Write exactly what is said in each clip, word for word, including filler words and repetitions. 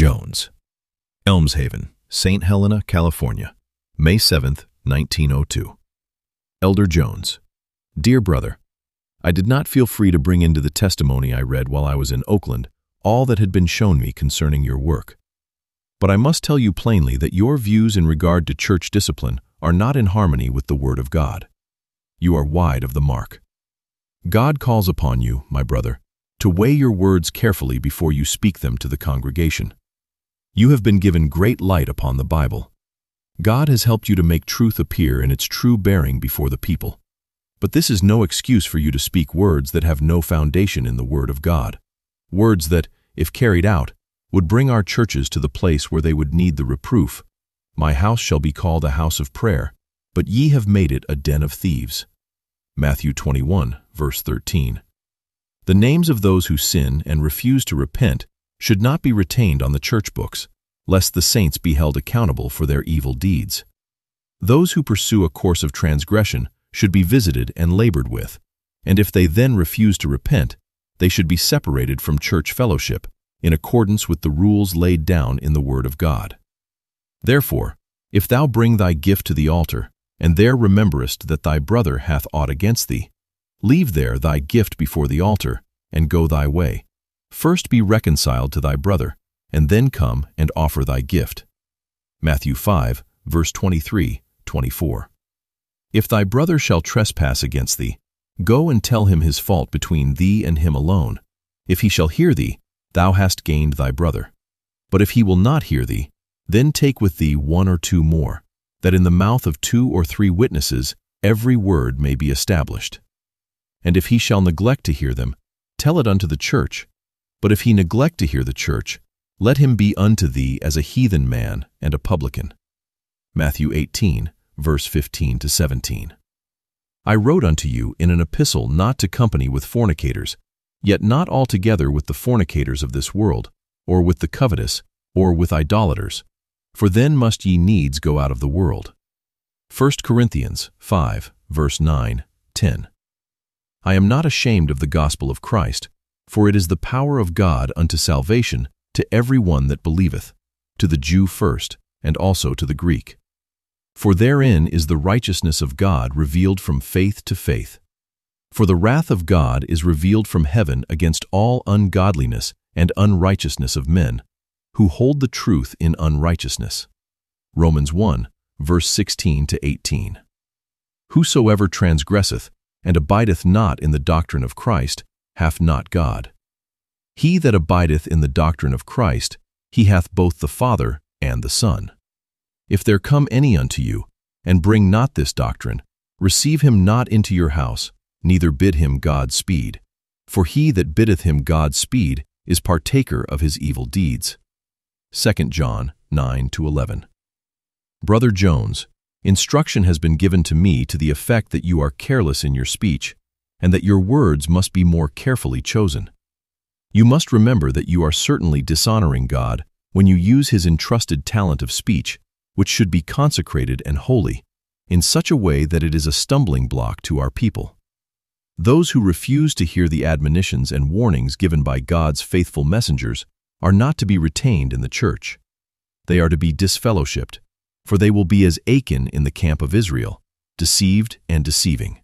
Jones. Elmshaven, Saint Helena, California, May seventh, nineteen oh two. Elder Jones. Dear brother, I did not feel free to bring into the testimony I read while I was in Oakland all that had been shown me concerning your work. But I must tell you plainly that your views in regard to church discipline are not in harmony with the Word of God. You are wide of the mark. God calls upon you, my brother, to weigh your words carefully before you speak them to the congregation. You have been given great light upon the Bible. God has helped you to make truth appear in its true bearing before the people. But this is no excuse for you to speak words that have no foundation in the Word of God, words that, if carried out, would bring our churches to the place where they would need the reproof, "My house shall be called a house of prayer, but ye have made it a den of thieves." Matthew twenty-one, verse thirteen. The names of those who sin and refuse to repent should not be retained on the church books, lest the saints be held accountable for their evil deeds. Those who pursue a course of transgression should be visited and labored with, and if they then refuse to repent, they should be separated from church fellowship, in accordance with the rules laid down in the Word of God. Therefore, if thou bring thy gift to the altar, and there rememberest that thy brother hath aught against thee, leave there thy gift before the altar, and go thy way. First be reconciled to thy brother, and then come and offer thy gift. Matthew five, verse twenty-three, twenty-four. If thy brother shall trespass against thee, go and tell him his fault between thee and him alone. If he shall hear thee, thou hast gained thy brother. But if he will not hear thee, then take with thee one or two more, that in the mouth of two or three witnesses every word may be established. And if he shall neglect to hear them, tell it unto the church. But if he neglect to hear the church, let him be unto thee as a heathen man and a publican. Matthew eighteen, verse fifteen to seventeen. I wrote unto you in an epistle not to company with fornicators, yet not altogether with the fornicators of this world, or with the covetous, or with idolaters, for then must ye needs go out of the world. First Corinthians five, verse nine, ten. I am not ashamed of the gospel of Christ, for it is the power of God unto salvation to every one that believeth, to the Jew first, and also to the Greek. For therein is the righteousness of God revealed from faith to faith. For the wrath of God is revealed from heaven against all ungodliness and unrighteousness of men, who hold the truth in unrighteousness. Romans one, verse sixteen to eighteen. Whosoever transgresseth, and abideth not in the doctrine of Christ, hath not God. He that abideth in the doctrine of Christ, he hath both the Father and the Son. If there come any unto you, and bring not this doctrine, receive him not into your house, neither bid him God speed. For he that biddeth him God speed is partaker of his evil deeds. Second John nine to eleven. Brother Jones, instruction has been given to me to the effect that you are careless in your speech, and that your words must be more carefully chosen. You must remember that you are certainly dishonoring God when you use his entrusted talent of speech, which should be consecrated and holy, in such a way that it is a stumbling block to our people. Those who refuse to hear the admonitions and warnings given by God's faithful messengers are not to be retained in the church. They are to be disfellowshipped, for they will be as Achan in the camp of Israel, deceived and deceiving.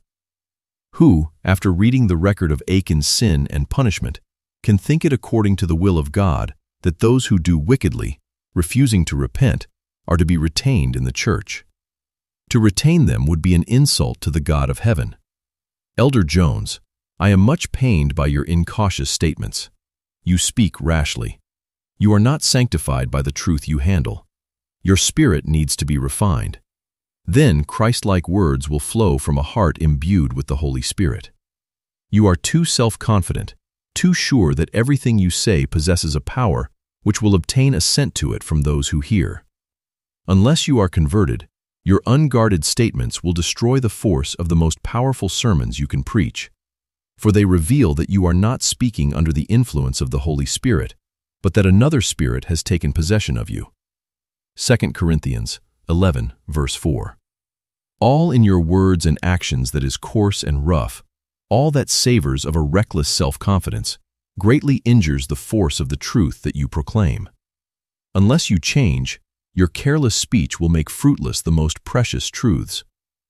Who, after reading the record of Achan's sin and punishment, can think it according to the will of God that those who do wickedly, refusing to repent, are to be retained in the church? To retain them would be an insult to the God of heaven. Elder Jones, I am much pained by your incautious statements. You speak rashly. You are not sanctified by the truth you handle. Your spirit needs to be refined. Then Christ-like words will flow from a heart imbued with the Holy Spirit. You are too self-confident, too sure that everything you say possesses a power which will obtain assent to it from those who hear. Unless you are converted, your unguarded statements will destroy the force of the most powerful sermons you can preach, for they reveal that you are not speaking under the influence of the Holy Spirit, but that another spirit has taken possession of you. Second Corinthians eleven, verse four. All in your words and actions that is coarse and rough, all that savors of a reckless self-confidence, greatly injures the force of the truth that you proclaim. Unless you change, your careless speech will make fruitless the most precious truths.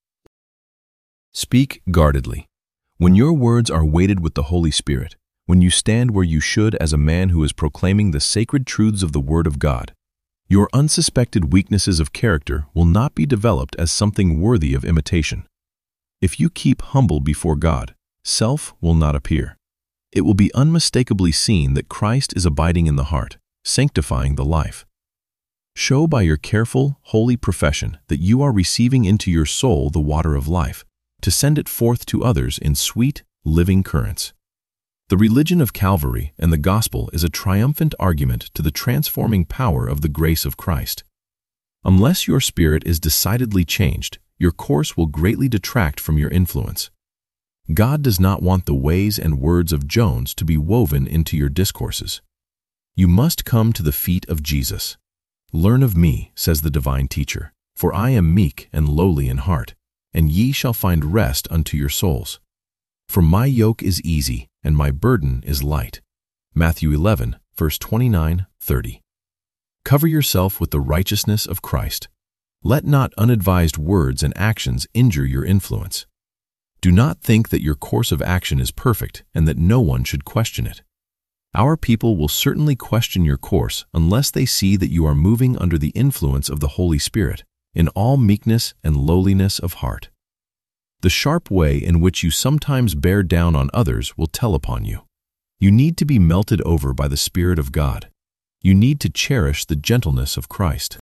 Speak guardedly. When your words are weighted with the Holy Spirit, when you stand where you should as a man who is proclaiming the sacred truths of the Word of God, your unsuspected weaknesses of character will not be developed as something worthy of imitation. If you keep humble before God, self will not appear. It will be unmistakably seen that Christ is abiding in the heart, sanctifying the life. Show by your careful, holy profession that you are receiving into your soul the water of life, to send it forth to others in sweet, living currents. The religion of Calvary and the gospel is a triumphant argument to the transforming power of the grace of Christ. Unless your spirit is decidedly changed, your course will greatly detract from your influence. God does not want the ways and words of Jones to be woven into your discourses. You must come to the feet of Jesus. Learn of me, says the divine teacher, for I am meek and lowly in heart, and ye shall find rest unto your souls. For my yoke is easy, and my burden is light. Matthew eleven, verse twenty-nine, thirty. Cover yourself with the righteousness of Christ. Let not unadvised words and actions injure your influence. Do not think that your course of action is perfect and that no one should question it. Our people will certainly question your course unless they see that you are moving under the influence of the Holy Spirit, in all meekness and lowliness of heart. The sharp way in which you sometimes bear down on others will tell upon you. You need to be melted over by the Spirit of God. You need to cherish the gentleness of Christ.